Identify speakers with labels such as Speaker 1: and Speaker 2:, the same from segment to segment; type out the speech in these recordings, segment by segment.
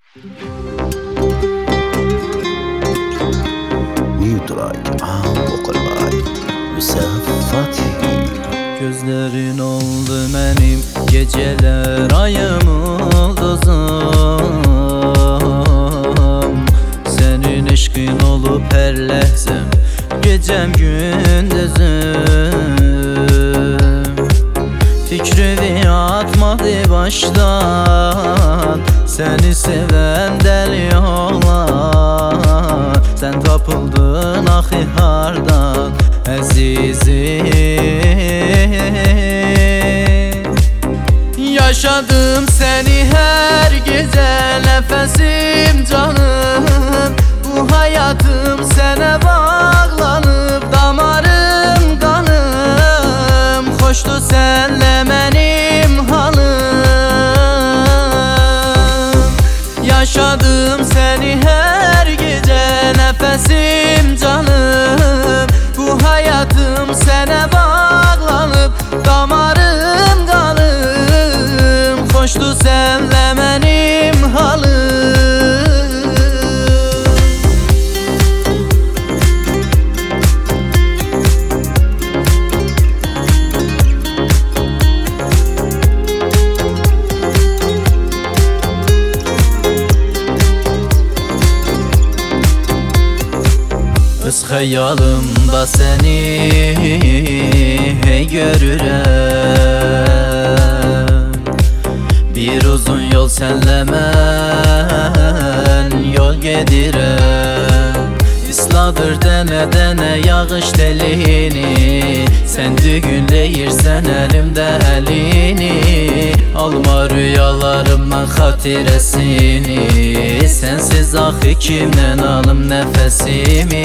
Speaker 1: New track Vokalay Yusuf Fatih.
Speaker 2: Gözlerin oldu benim geceler ayım ulduzum. Senin eşkin olup her lehzem gecem gündüzüm. Fikrini atmadı baştan, seni seven deli olan. Sen tapıldın ahi hardan azizim. Yaşadım seni her gece nefesim canım. Bu hayatım sana bağlanıp damarım kanım. Hoştu senle benim halım. Yaşadım seni her gece nefesim canım. Bu hayatım sana bağlanıp damarım kanım. Hoştu senle benim halım. Öz xəyalımda səni görürəm. Bir uzun yol sənlə mən yol gedirəm. İsladır dənə-dənə yağış telini. Sən düğünləyirsən əlimdə əlini. Alma rüyalarımdan xatirəsini. Sensiz axı kimdən alım nəfəsimi.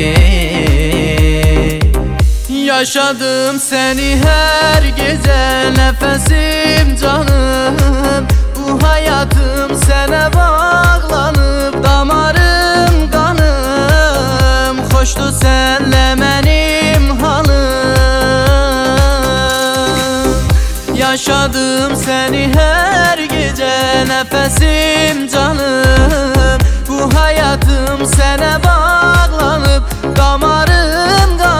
Speaker 2: Yaşadım səni hər gecə nəfəsim canım. Bu hayatım sənə bağlanıb damarım kanım. Xoşdu sənlə mənim halım. Yaşadım səni hər gecə nefesim canım. Bu hayatım sana bağlanıp damarım kanım.